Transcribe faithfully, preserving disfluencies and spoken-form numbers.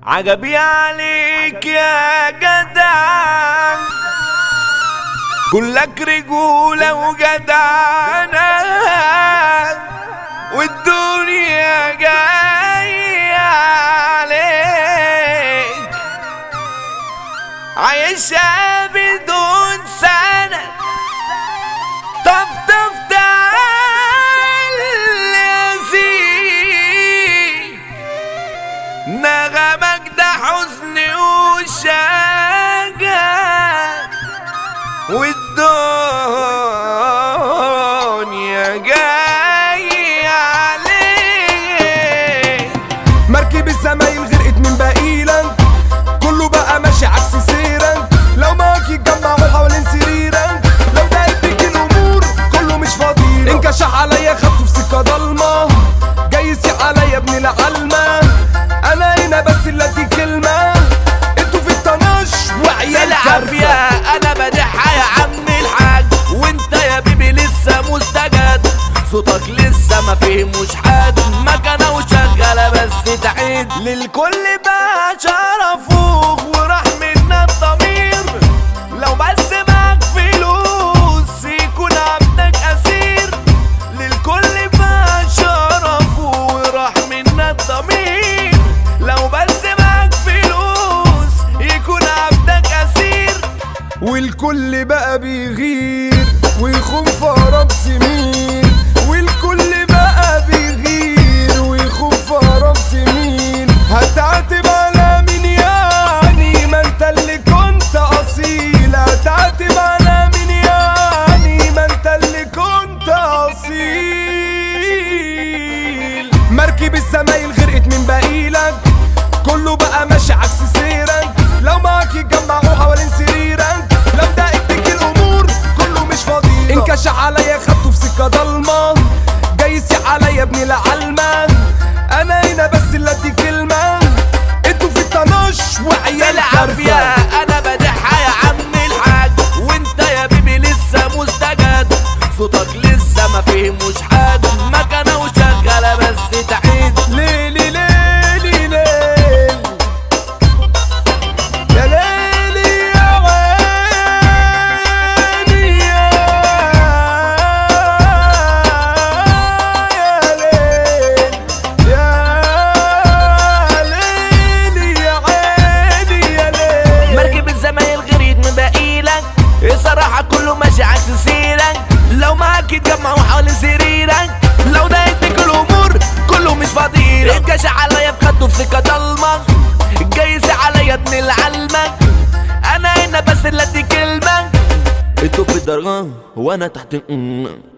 عجبي عليك يا جدع، كلك رجولة وجدعنة، والدنيا جاية عليك عايشة بدون سنة. طب طب تعال يا زين، نغمك ده حزن وشجع، والدنيا جاية عليك. مركب الزمايل غرقت من بقيلك، كله بقى ماشي عكس سيرك. لو معاك يتجمعوا حوالين سريرك، لو دقت بيك الامور كله مش فاضيلك. انكشح عليا خدته في سكه ضلمه، جاي يسيق عليا ابن العلمه. انا هنا بس اللي ادي كلمه، انتوا في الطناش وعيال كارفه. انا بدحها يا عم الحاج، وانت يا بيبي لسه مستجد، صوتك لسه ما فهموش حد. مكنه وشغاله بس تعيد، للكل بقى شرفوك وراح منا الضمير. لو بس معاك فلوس يكون عبدك اسير، للكل بقى شرفوك وراح منا الضمير. لو بس معاك فلوس يكون عبدك اسير، والكل بقى بيغير ويخون في أقرب سمين. والكل بقى بيغير ويخون في أقرب سمين. هتعاتب على مين يعني؟ ما انت اللي كنت أصيل. هتعاتب على مين يعني؟ ما انت اللي كنت أصيل. مركب الزمايل غرقت من بقيلك، كله بقى ماشي عكس سيرك. لو معاك يتجمعوا حوالين سريرك، لو دقت بيك الامور كله مش فاضيلك. انكشح عليا خدته في سكه ضلمه، جاي يسيق عليا ابن العلمه. انا هنا بس اللي ادي كلمه، انتوا في الطناش وعيال كارفه. انا بدحها يا عم الحاج، وانت يا بيبي لسه مستجد، صوتك لسه ما فهموش حد. مكنه وشغاله بس تعيد، ليلي ليلي ليل يا ليلي يا عيني يا ليل يا ليلي يا عيني يا ليل. مركب الزمايل غريت من بقيلك، الصراحة كله ماشي عكس سيرك. لو معاك يتجمعوا حوالين سريرك، لو دقت بيك الامور كله مش فاضيلك. انكشح عليا بخده في سكة ضلمة، جاي يسيق عليا ابن العلمة. انا هنا بس اللي ادي كلمة، انتوا في الدرجة وانا تحت.